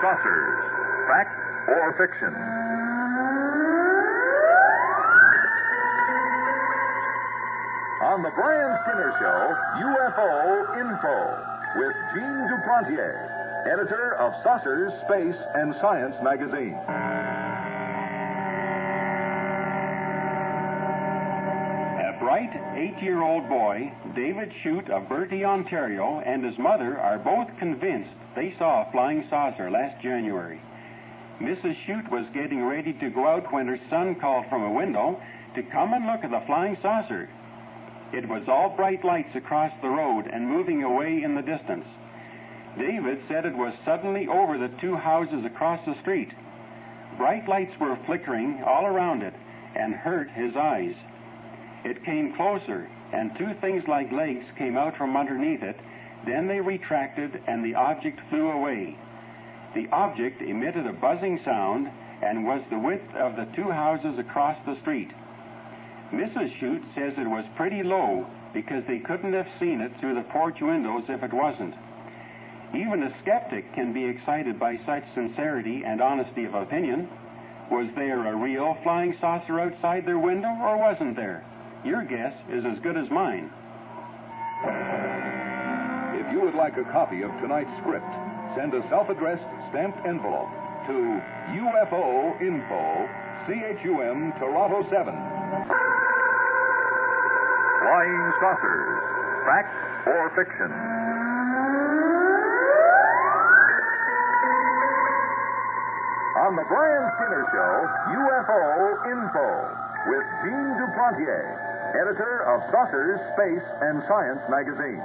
Saucers. Fact or fiction? On the Brian Skinner Show, UFO Info with Gene Duplantier, editor of Saucers, Space, and Science magazine. A bright 8-year-old boy, David Shute of Bertie, Ontario, and his mother are both convinced they saw a flying saucer last January. Mrs. Shute was getting ready to go out when her son called from a window to come and look at the flying saucer. It was all bright lights across the road and moving away in the distance. David said it was suddenly over the 2 houses across the street. Bright lights were flickering all around it and hurt his eyes. It came closer, and 2 things like legs came out from underneath it. Then they retracted, and the object flew away. The object emitted a buzzing sound and was the width of the 2 houses across the street. Mrs. Shute says it was pretty low because they couldn't have seen it through the porch windows if it wasn't. Even a skeptic can be excited by such sincerity and honesty of opinion. Was there a real flying saucer outside their window, or wasn't there? Your guess is as good as mine. If you would like a copy of tonight's script, send a self-addressed stamped envelope to UFO Info, CHUM, Toronto 7. Flying Saucers. Fact or fiction? On the Brian Skinner Show, UFO Info with Gene Duplantier, editor of Saucers, Space, and Science magazine.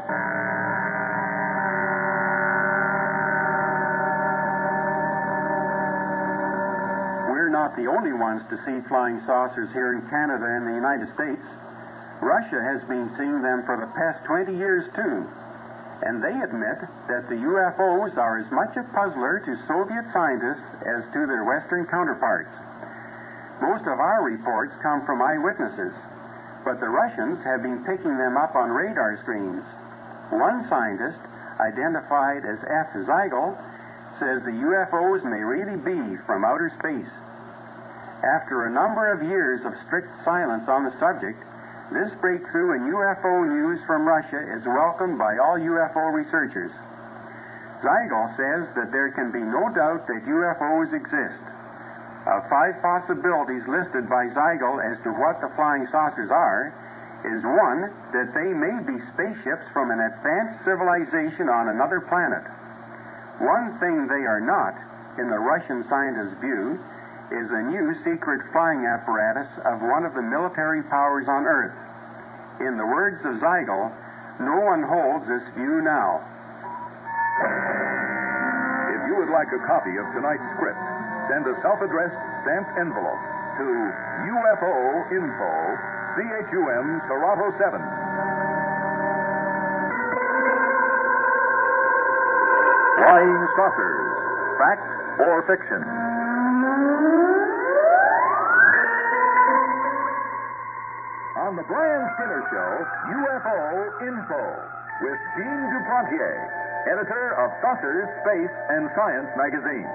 We're not the only ones to see flying saucers here in Canada and the United States. Russia has been seeing them for the past 20 years, too. And they admit that the UFOs are as much a puzzler to Soviet scientists as to their Western counterparts. Most of our reports come from eyewitnesses, but the Russians have been picking them up on radar screens. One scientist, identified as F. Zeigel, says the UFOs may really be from outer space. After a number of years of strict silence on the subject, this breakthrough in UFO news from Russia is welcomed by all UFO researchers. Zeigel says that there can be no doubt that UFOs exist. Of 5 possibilities listed by Zeigel as to what the flying saucers are, is one, that they may be spaceships from an advanced civilization on another planet. One thing they are not, in the Russian scientist's view, is a new secret flying apparatus of one of the military powers on Earth. In the words of Zeigel, no one holds this view now. If you would like a copy of tonight's script, send a self-addressed stamped envelope to UFO Info, CHUM, Toronto 7. Flying Saucers. Fact or fiction? On the Brian Skinner Show, UFO Info with Gene Duplantier, editor of Saucers, Space, and Science magazine.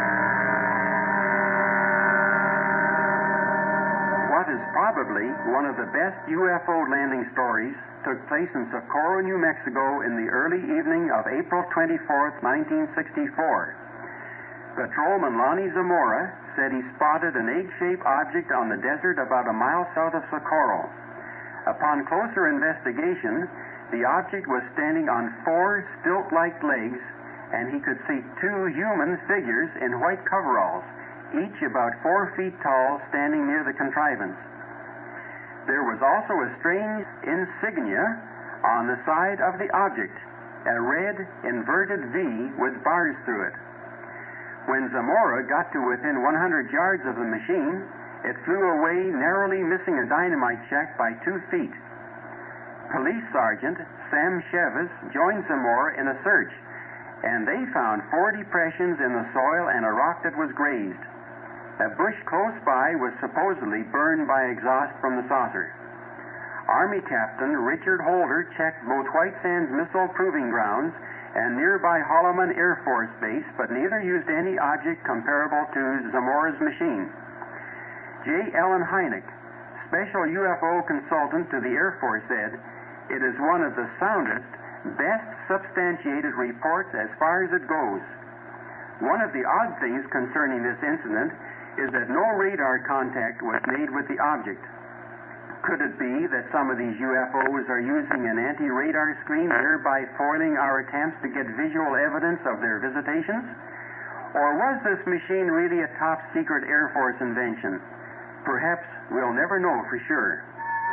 What is probably one of the best UFO landing stories took place in Socorro, New Mexico in the early evening of April 24th, 1964. Patrolman Lonnie Zamora said he spotted an egg-shaped object on the desert about a mile south of Socorro. Upon closer investigation, the object was standing on 4 stilt-like legs, and he could see 2 human figures in white coveralls, each about 4 feet tall, standing near the contrivance. There was also a strange insignia on the side of the object, a red inverted V with bars through it. When Zamora got to within 100 yards of the machine, it flew away, narrowly missing a dynamite check by 2 feet. Police Sergeant Sam Chevis joined Zamora in a search, and they found 4 depressions in the soil and a rock that was grazed. A bush close by was supposedly burned by exhaust from the saucer. Army Captain Richard Holder checked both White Sands Missile Proving Grounds and nearby Holloman Air Force Base, but neither used any object comparable to Zamora's machine. J. Allen Hynek, special UFO consultant to the Air Force, said, "It is one of the soundest, best substantiated reports as far as it goes." One of the odd things concerning this incident is that no radar contact was made with the object. Could it be that some of these UFOs are using an anti-radar screen, thereby foiling our attempts to get visual evidence of their visitations? Or was this machine really a top-secret Air Force invention? Perhaps we'll never know for sure.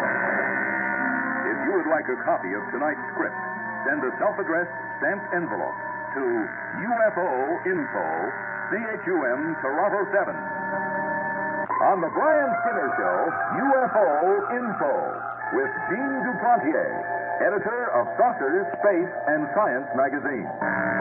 If you would like a copy of tonight's script, send a self-addressed stamped envelope to UFO Info, CHUM, Toronto 7. On the Brian Skinner Show, UFO Info, with Gene Duplantier, editor of Saucers, Space, and Science magazine.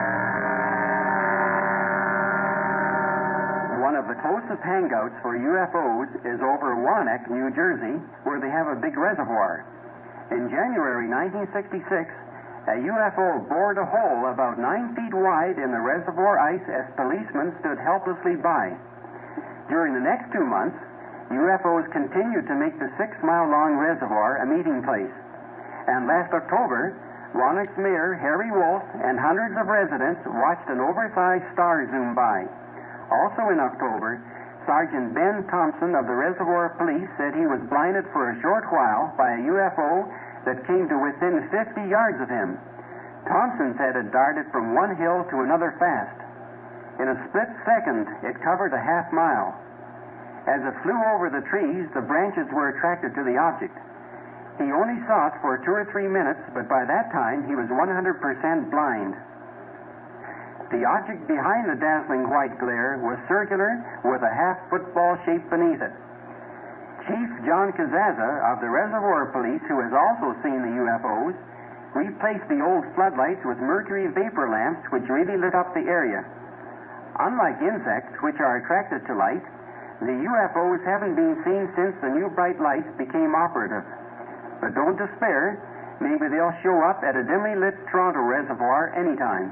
One of the closest hangouts for UFOs is over Warnock, New Jersey, where they have a big reservoir. In January 1966, a UFO bored a hole about 9 feet wide in the reservoir ice as policemen stood helplessly by. During the next 2 months, UFOs continued to make the 6-mile-long reservoir a meeting place. And last October, Warnock's mayor, Harry Wolf, and hundreds of residents watched an oversized star zoom by. Also in October, Sergeant Ben Thompson of the Reservoir Police said he was blinded for a short while by a UFO that came to within 50 yards of him. Thompson said it darted from one hill to another fast. In a split second, it covered a half mile. As it flew over the trees, the branches were attracted to the object. He only saw it for 2 or 3 minutes, but by that time he was 100% blind. The object behind the dazzling white glare was circular with a half-football shape beneath it. Chief John Kazaza of the Reservoir Police, who has also seen the UFOs, replaced the old floodlights with mercury vapor lamps which really lit up the area. Unlike insects, which are attracted to light, the UFOs haven't been seen since the new bright lights became operative. But don't despair. Maybe they'll show up at a dimly lit Toronto reservoir anytime.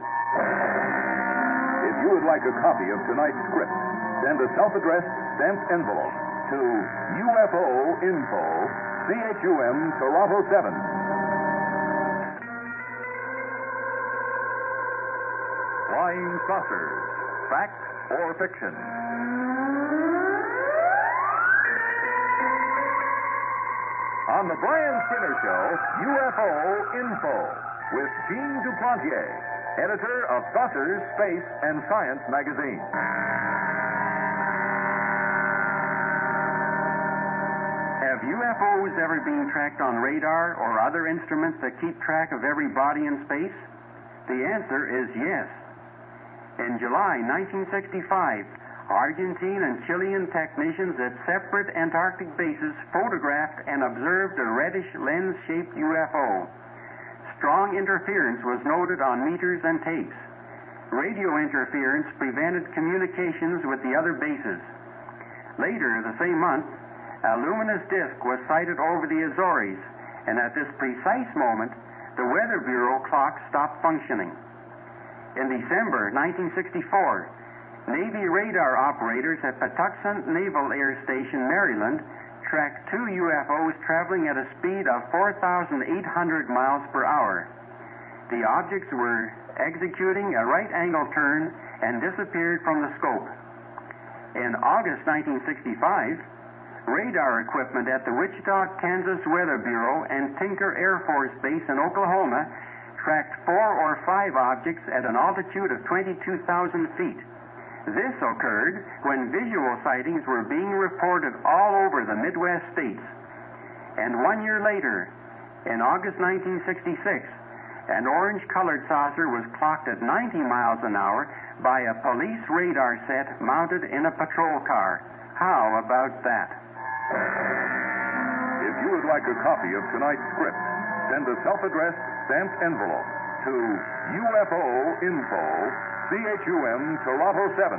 If you would like a copy of tonight's script, send a self-addressed stamped envelope to UFO Info, CHUM, Toronto 7. Flying Saucers, fact or fiction? On the Brian Skinner Show, UFO Info, with Gene Duplantier, editor of Saucers, Space, and Science magazine. Have UFOs ever been tracked on radar or other instruments that keep track of every body in space? The answer is yes. In July 1965, Argentine and Chilean technicians at separate Antarctic bases photographed and observed a reddish lens-shaped UFO. Strong interference was noted on meters and tapes. Radio interference prevented communications with the other bases. Later the same month, a luminous disk was sighted over the Azores, and at this precise moment, the Weather Bureau clock stopped functioning. In December 1964, Navy radar operators at Patuxent Naval Air Station, Maryland, tracked 2 UFOs traveling at a speed of 4,800 miles per hour. The objects were executing a right-angle turn and disappeared from the scope. In August 1965, radar equipment at the Wichita, Kansas Weather Bureau and Tinker Air Force Base in Oklahoma tracked 4 or 5 objects at an altitude of 22,000 feet. This occurred when visual sightings were being reported all over the Midwest states. And 1 year later, in August 1966, an orange-colored saucer was clocked at 90 miles an hour by a police radar set mounted in a patrol car. How about that? If you would like a copy of tonight's script, send a self-addressed stamped envelope to UFO Info, CHUM, Toronto 7.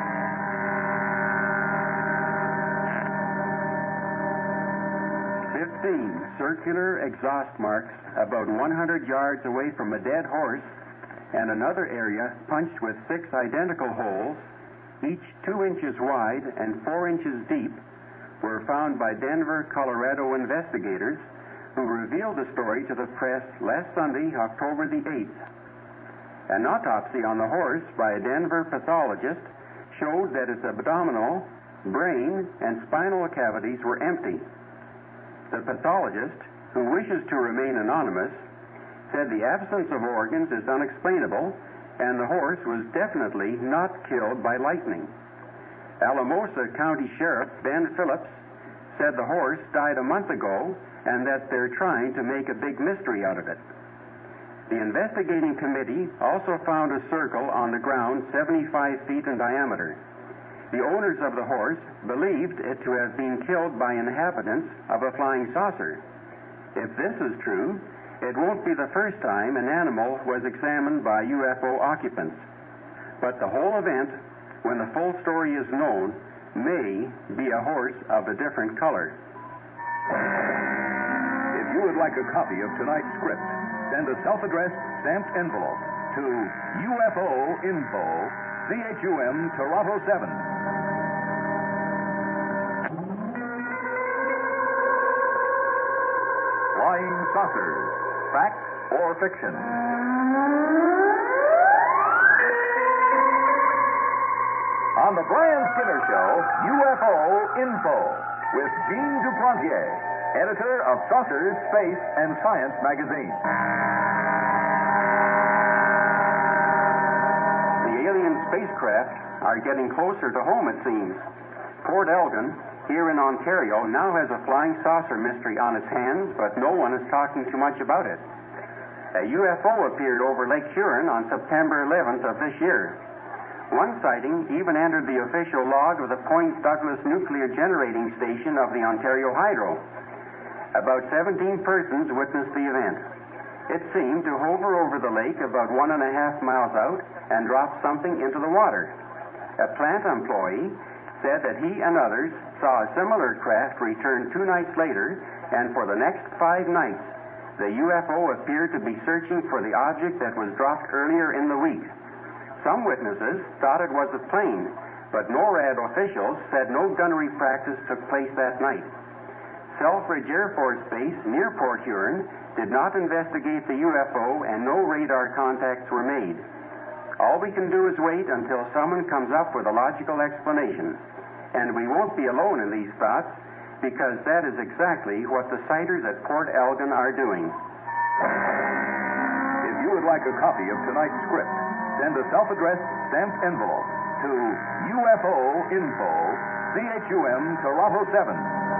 This 16 circular exhaust marks about 100 yards away from a dead horse, and another area punched with 6 identical holes, each 2 inches wide and 4 inches deep, were found by Denver, Colorado investigators who revealed the story to the press last Sunday, October the 8th. An autopsy on the horse by a Denver pathologist showed that its abdominal, brain, and spinal cavities were empty. The pathologist, who wishes to remain anonymous, said the absence of organs is unexplainable and the horse was definitely not killed by lightning. Alamosa County Sheriff Ben Phillips said the horse died a month ago and that they're trying to make a big mystery out of it. The investigating committee also found a circle on the ground 75 feet in diameter. The owners of the horse believed it to have been killed by inhabitants of a flying saucer. If this is true, it won't be the first time an animal was examined by UFO occupants. But the whole event, when the full story is known, may be a horse of a different color. If you would like a copy of tonight's script, send a self-addressed stamped envelope to UFO Info, CHUM, Toronto 7. Flying saucers, fact or fiction? On the Brian Skinner Show, UFO Info, with Gene Duplantier, editor of Saucers, Space, and Science magazine. The alien spacecraft are getting closer to home, it seems. Port Elgin, here in Ontario, now has a flying saucer mystery on its hands, but no one is talking too much about it. A UFO appeared over Lake Huron on September 11th of this year. One sighting even entered the official log of the Point Douglas Nuclear Generating Station of the Ontario Hydro. About 17 persons witnessed the event. It seemed to hover over the lake about 1.5 miles out and drop something into the water. A plant employee said that he and others saw a similar craft return 2 nights later, and for the next 5 nights, the UFO appeared to be searching for the object that was dropped earlier in the week. Some witnesses thought it was a plane, but NORAD officials said no gunnery practice took place that night. Selfridge Air Force Base near Port Huron did not investigate the UFO, and no radar contacts were made. All we can do is wait until someone comes up with a logical explanation. And we won't be alone in these thoughts, because that is exactly what the sighters at Port Elgin are doing. If you would like a copy of tonight's script, send a self-addressed stamped envelope to UFO Info, CHUM, Toronto 7.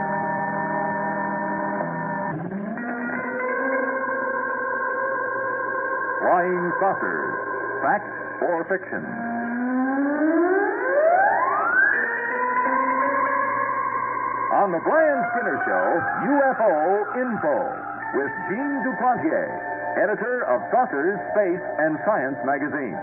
Flying saucers, fact or fiction? On the Brian Skinner Show, UFO Info, with Gene Duplantier, editor of Saucers, Space, and Science magazine.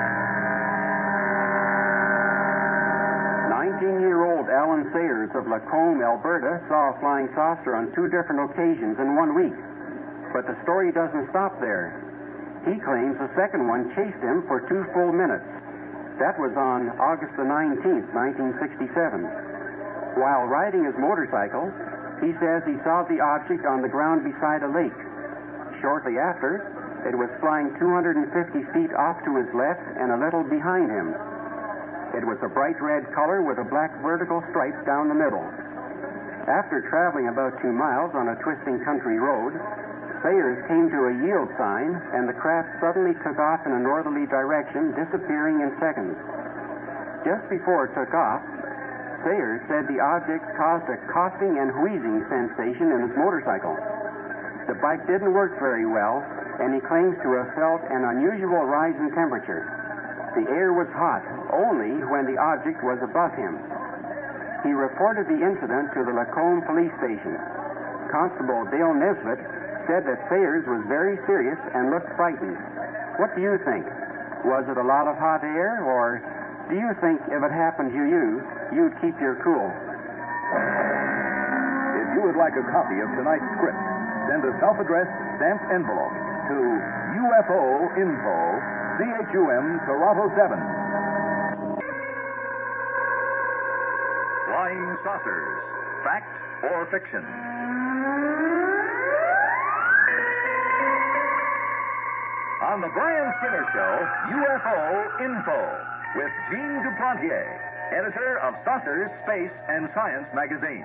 19-year-old Alan Sayers of Lacombe, Alberta, saw a flying saucer on 2 different occasions in 1 week. But the story doesn't stop there. He claims the second one chased him for 2 full minutes. That was on August the 19th, 1967. While riding his motorcycle, he says he saw the object on the ground beside a lake. Shortly after, it was flying 250 feet off to his left and a little behind him. It was a bright red color with a black vertical stripe down the middle. After traveling about 2 miles on a twisting country road, Sayers came to a yield sign, and the craft suddenly took off in a northerly direction, disappearing in seconds. Just before it took off, Sayers said the object caused a coughing and wheezing sensation in his motorcycle. The bike didn't work very well, and he claims to have felt an unusual rise in temperature. The air was hot only when the object was above him. He reported the incident to the Lacombe police station. Constable Dale Nesbitt said that Sayers was very serious and looked frightened. What do you think? Was it a lot of hot air, or do you think if it happened to you, you'd keep your cool? If you you would like a copy of tonight's script, send a self-addressed stamped envelope to UFO Info, CHUM, Toronto 7. Flying Saucers, fact or fiction? On the Brian Skinner Show, UFO Info, with Gene Duplantier, editor of Saucers, Space, and Science magazine.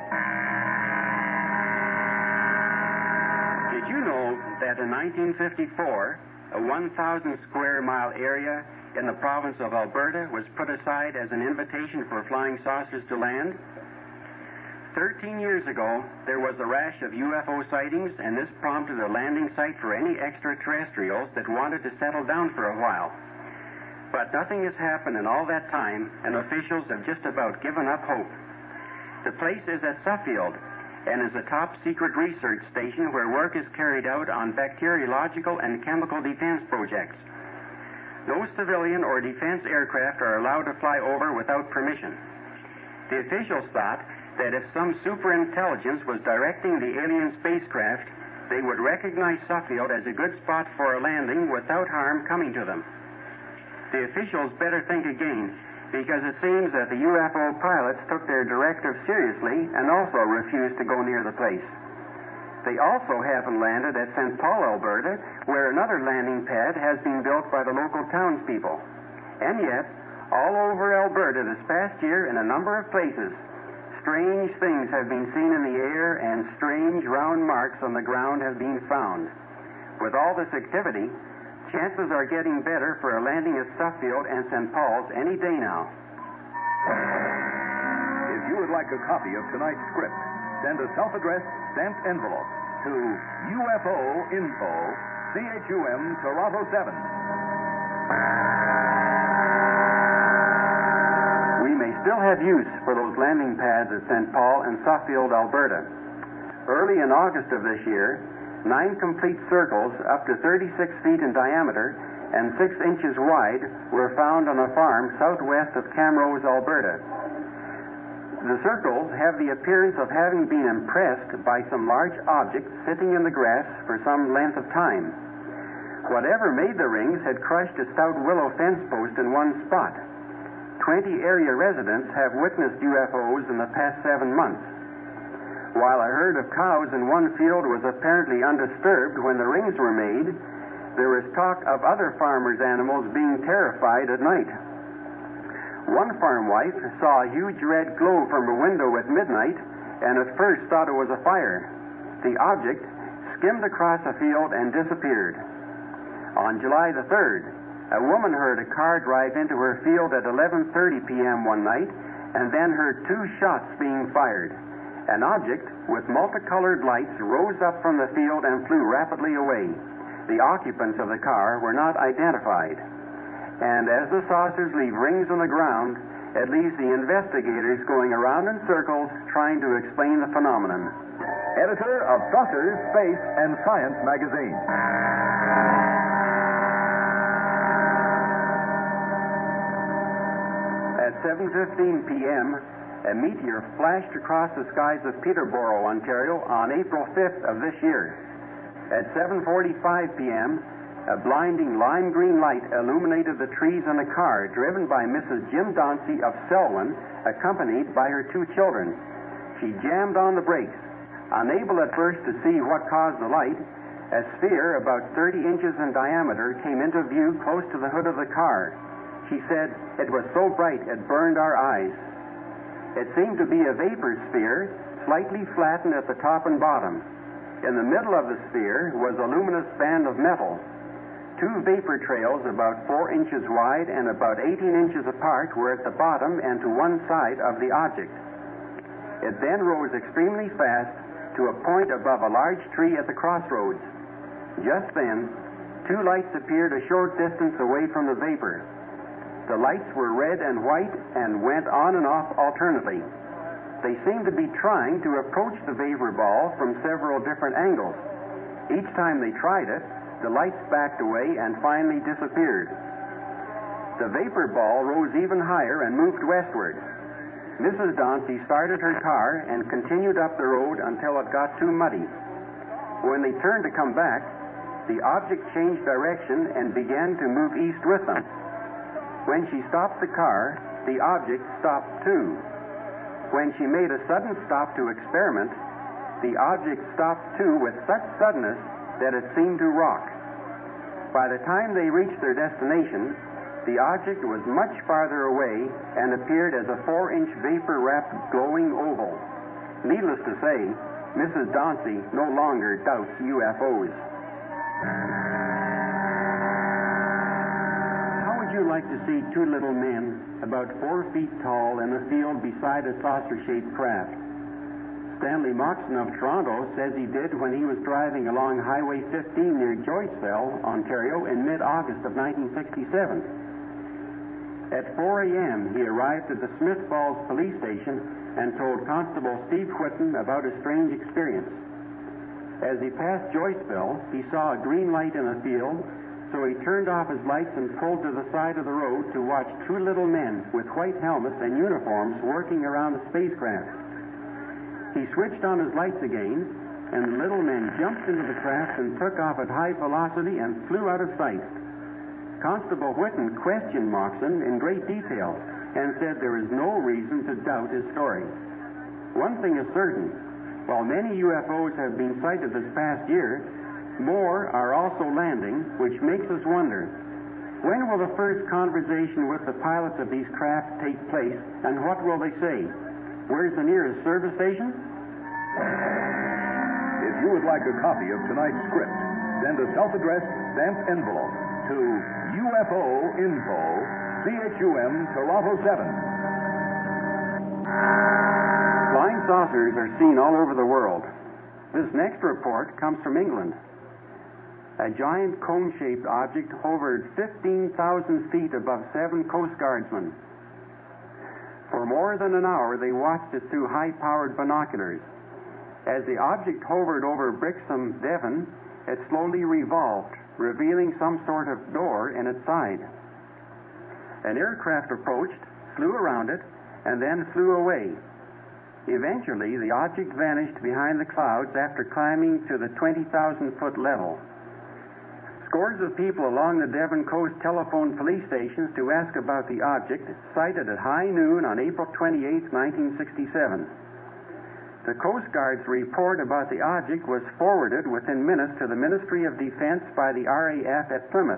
Did you know that in 1954, a 1,000 square mile area in the province of Alberta was put aside as an invitation for flying saucers to land? 13 years ago, there was a rash of UFO sightings, and this prompted a landing site for any extraterrestrials that wanted to settle down for a while. But nothing has happened in all that time, and officials have just about given up hope. The place is at Suffield, and is a top-secret research station where work is carried out on bacteriological and chemical defense projects. No civilian or defense aircraft are allowed to fly over without permission. The officials thought that if some superintelligence was directing the alien spacecraft, they would recognize Suffield as a good spot for a landing without harm coming to them. The officials better think again, because it seems that the UFO pilots took their directive seriously and also refused to go near the place. They also haven't landed at St. Paul, Alberta, where another landing pad has been built by the local townspeople. And yet, all over Alberta this past year, in a number of places, strange things have been seen in the air, and strange round marks on the ground have been found. With all this activity, chances are getting better for a landing at Suffield and St. Paul's any day now. If you would like a copy of tonight's script, send a self-addressed stamped envelope to UFO Info, CHUM, Toronto 7. We may still have use for those landing pads at St. Paul and Suffield, Alberta. Early in August of this year, 9 complete circles up to 36 feet in diameter and 6 inches wide were found on a farm southwest of Camrose, Alberta. The circles have the appearance of having been impressed by some large object sitting in the grass for some length of time. Whatever made the rings had crushed a stout willow fence post in one spot. 20 area residents have witnessed UFOs in the past 7 months. While a herd of cows in one field was apparently undisturbed when the rings were made, there was talk of other farmers' animals being terrified at night. One farm wife saw a huge red glow from a window at midnight and at first thought it was a fire. The object skimmed across a field and disappeared. On July the 3rd, a woman heard a car drive into her field at 11:30 p.m. one night and then heard 2 shots being fired. An object with multicolored lights rose up from the field and flew rapidly away. The occupants of the car were not identified. And as the saucers leave rings on the ground, it leaves the investigators going around in circles trying to explain the phenomenon. Editor of Saucers, Space, and Science magazine. At 7:15 p.m., a meteor flashed across the skies of Peterborough, Ontario on April 5th of this year. At 7:45 p.m., a blinding lime green light illuminated the trees in a car driven by Mrs. Jim Dauncey of Selwyn, accompanied by her 2 children. She jammed on the brakes. Unable at first to see what caused the light, a sphere about 30 inches in diameter came into view close to the hood of the car. She said, "It was so bright it burned our eyes." It seemed to be a vapor sphere, slightly flattened at the top and bottom. In the middle of the sphere was a luminous band of metal. 2 vapor trails about 4 inches wide and about 18 inches apart were at the bottom and to one side of the object. It then rose extremely fast to a point above a large tree at the crossroads. Just then, 2 lights appeared a short distance away from the vapor. The lights were red and white and went on and off alternately. They seemed to be trying to approach the vapor ball from several different angles. Each time they tried it, the lights backed away and finally disappeared. The vapor ball rose even higher and moved westward. Mrs. Dauncey started her car and continued up the road until it got too muddy. When they turned to come back, the object changed direction and began to move east with them. When she stopped the car, the object stopped too. When she made a sudden stop to experiment, the object stopped too with such suddenness that it seemed to rock. By the time they reached their destination, the object was much farther away and appeared as a 4-inch vapor-wrapped glowing oval. Needless to say, Mrs. Dauncey no longer doubts UFOs. How would you like to see two little men about 4 feet tall in a field beside a saucer-shaped craft? Stanley Moxon of Toronto says he did when he was driving along Highway 15 near Joyceville, Ontario in mid-August of 1967. At 4 a.m., he arrived at the Smith Falls police station and told Constable Steve Whitten about a strange experience. As he passed Joyceville, he saw a green light in a field, so he turned off his lights and pulled to the side of the road to watch two little men with white helmets and uniforms working around the spacecraft. He switched on his lights again, and the little men jumped into the craft and took off at high velocity and flew out of sight. Constable Whitten questioned Moxon in great detail and said there is no reason to doubt his story. One thing is certain. While many UFOs have been sighted this past year, more are also landing, which makes us wonder, when will the first conversation with the pilots of these craft take place, and what will they say? Where's the nearest service station? If you would like a copy of tonight's script, send a self-addressed stamped envelope to UFO Info, CHUM, Toronto 7. Flying saucers are seen all over the world. This next report comes from England. A giant cone-shaped object hovered 15,000 feet above 7 Coast Guardsmen. For more than an hour, they watched it through high-powered binoculars. As the object hovered over Brixham, Devon, it slowly revolved, revealing some sort of door in its side. An aircraft approached, flew around it, and then flew away. Eventually, the object vanished behind the clouds after climbing to the 20,000-foot level. Scores of people along the Devon coast telephoned police stations to ask about the object, sighted at high noon on April 28, 1967. The Coast Guard's report about the object was forwarded within minutes to the Ministry of Defense by the RAF at Plymouth.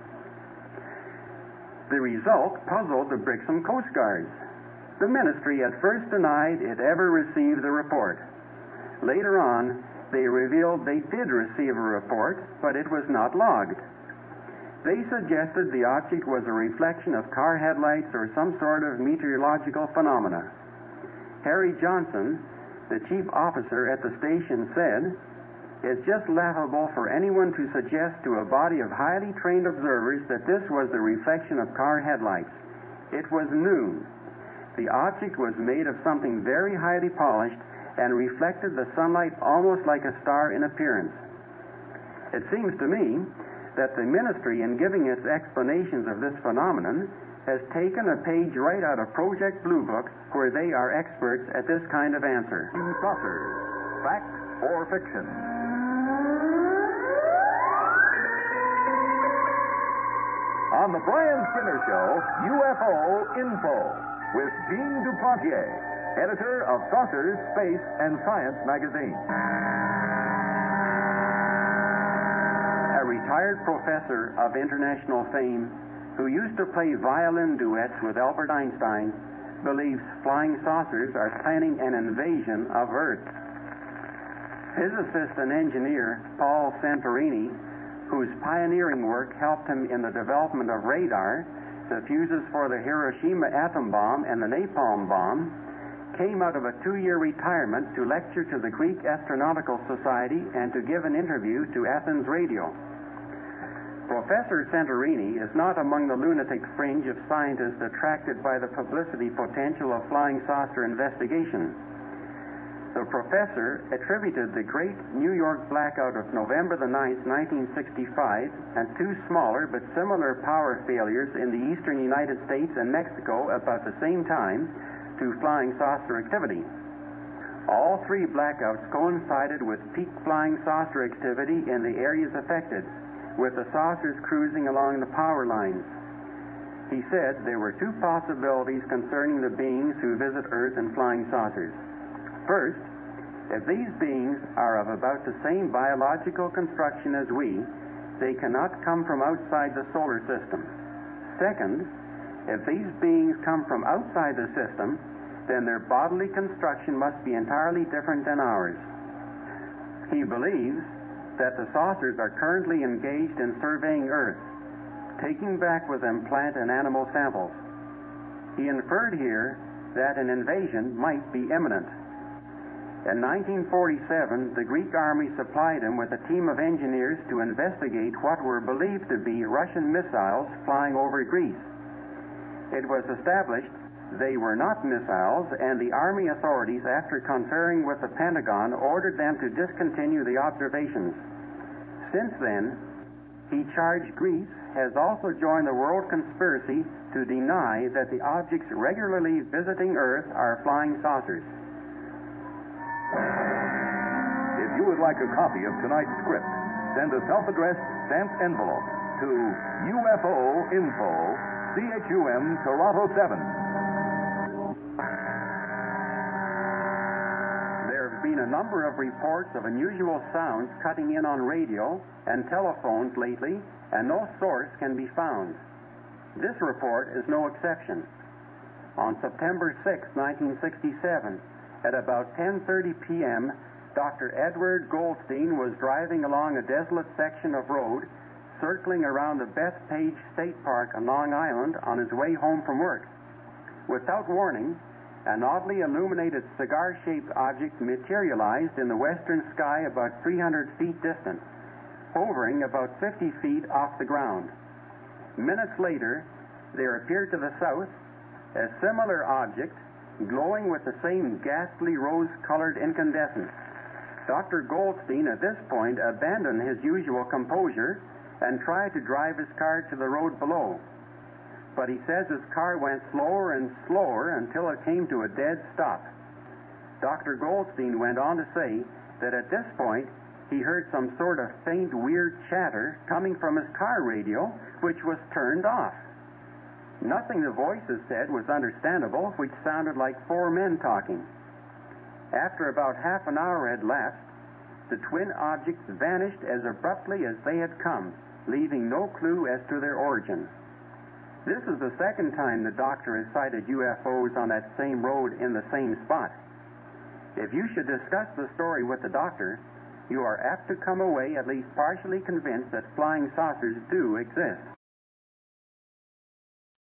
The result puzzled the Brixham Coast Guards. The ministry at first denied it ever received the report. Later on, they revealed they did receive a report, but it was not logged. They suggested the object was a reflection of car headlights or some sort of meteorological phenomena. Harry Johnson, the chief officer at the station, said, "It's just laughable for anyone to suggest to a body of highly trained observers that this was the reflection of car headlights. It was noon. The object was made of something very highly polished and reflected the sunlight almost like a star in appearance." It seems to me that the ministry, in giving its explanations of this phenomenon, has taken a page right out of Project Blue Book, where they are experts at this kind of answer. Saucers, fact or fiction? On the Brian Skinner Show, UFO Info, with Gene Duplantier, editor of Saucers, Space, and Science magazine. A retired professor of international fame who used to play violin duets with Albert Einstein believes flying saucers are planning an invasion of Earth. Physicist and engineer Paul Santorini, whose pioneering work helped him in the development of radar, the fuses for the Hiroshima atom bomb and the napalm bomb, came out of a 2-year retirement to lecture to the Greek Astronautical Society and to give an interview to Athens Radio. Professor Santorini is not among the lunatic fringe of scientists attracted by the publicity potential of flying saucer investigation. The professor attributed the great New York blackout of November the 9th, 1965, and 2 smaller but similar power failures in the eastern United States and Mexico about the same time to flying saucer activity. All three blackouts coincided with peak flying saucer activity in the areas affected, with the saucers cruising along the power lines. He said there were two possibilities concerning the beings who visit Earth in flying saucers. First, if these beings are of about the same biological construction as we, they cannot come from outside the solar system. Second, if these beings come from outside the system, then their bodily construction must be entirely different than ours. He believes that the saucers are currently engaged in surveying Earth, taking back with them plant and animal samples. He inferred here that an invasion might be imminent. In 1947, the Greek army supplied him with a team of engineers to investigate what were believed to be Russian missiles flying over Greece. It was established they were not missiles, and the Army authorities, after conferring with the Pentagon, ordered them to discontinue the observations. Since then, he charged Greece has also joined the world conspiracy to deny that the objects regularly visiting Earth are flying saucers. If you would like a copy of tonight's script, send a self-addressed stamped envelope to UFO Info, CHUM, Toronto 7. There have been a number of reports of unusual sounds cutting in on radio and telephones lately, and no source can be found. This report is no exception. On September 6, 1967, at about 10:30 p.m., Dr. Edward Goldstein was driving along a desolate section of road, circling around the Bethpage State Park on Long Island on his way home from work. Without warning, an oddly illuminated cigar-shaped object materialized in the western sky about 300 feet distant, hovering about 50 feet off the ground. Minutes later, there appeared to the south a similar object glowing with the same ghastly rose-colored incandescence. Dr. Goldstein at this point abandoned his usual composure and tried to drive his car to the road below. But he says his car went slower and slower until it came to a dead stop. Dr. Goldstein went on to say that at this point he heard some sort of faint, weird chatter coming from his car radio, which was turned off. Nothing the voices said was understandable, which sounded like four men talking. After about half an hour had lapsed, the twin objects vanished as abruptly as they had come, leaving no clue as to their origin. This is the second time the doctor has sighted UFOs on that same road in the same spot. If you should discuss the story with the doctor, you are apt to come away at least partially convinced that flying saucers do exist.